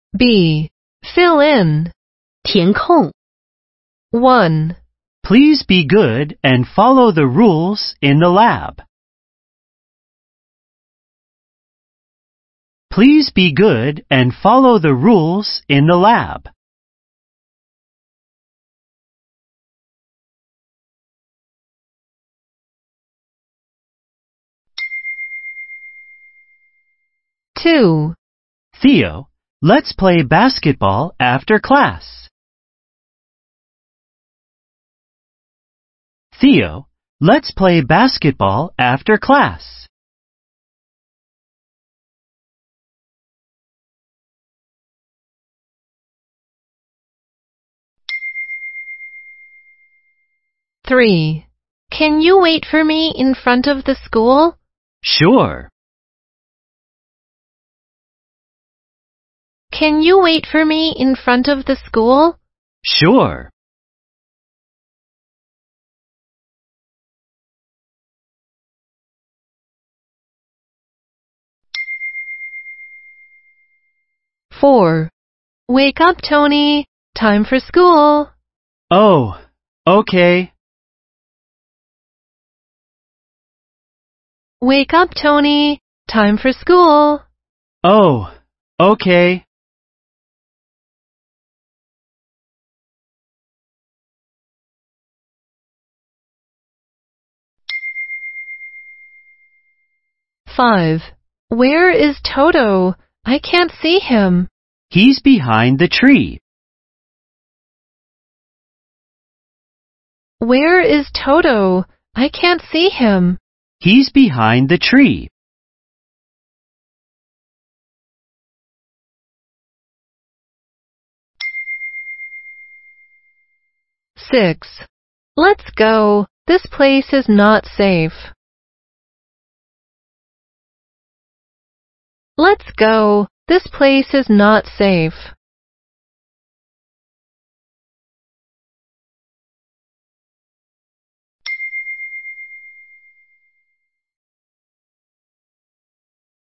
B. Fill in. 填空 1. Please be good and follow the rules in the lab. Please be good and follow the rules in the lab. 2. Theo, let's play basketball after class. Theo, let's play basketball after class. 3. Can you wait for me in front of the school? Sure. Can you wait for me in front of the school? Sure. 4. Wake up, Tony. Time for school. Oh, okay. Wake up, Tony. Time for school. Oh, okay. 5. Where is Toto? I can't see him. He's behind the tree. Where is Toto? I can't see him. He's behind the tree. 6. Let's go. This place is not safe. Let's go. This place is not safe.